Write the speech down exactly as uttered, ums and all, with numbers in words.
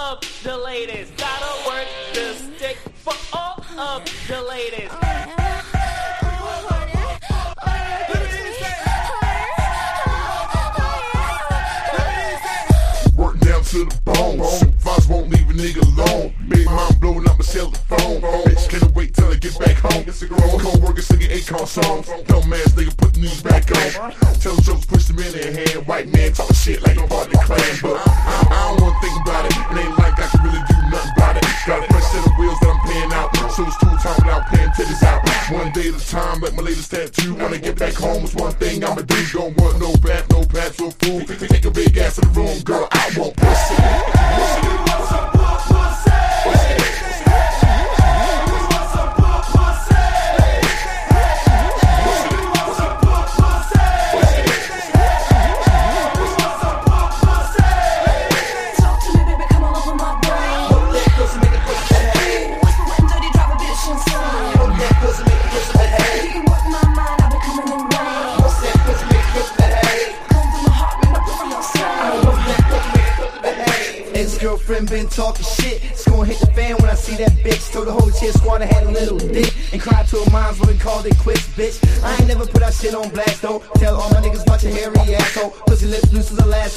of the ladies. Gotta work the stick for all of the ladies. Work down to the bone. Supervisor won't leave a nigga alone. Big mom blowing up my cell phone. Bitch can't wait till I get back home. Co-worker singing Akon songs. Dumb ass nigga put the news back on. Tell them jokes, push them in their hand. White man talking shit like I'm part of the clan, but I, I don't wanna think about it. It ain't like I can really do nothing about it. Got a fresh set of wheels that I'm paying out, so it's two time without paying titties out. One day at a time, like my latest tattoo. When I get back home, it's one thing I'ma do. Don't want no bat, no pats or fool. Take a big ass in the room, girl. I want pussy. Pussy. Ex-girlfriend been talking shit. It's gonna hit the fan when I see that bitch. Told the whole cheer squad I had a little dick, and cried to her moms when we called it quits, bitch. I ain't never put our shit on blast though. Tell all my niggas watch a hairy asshole. Pussy lips loose as a last.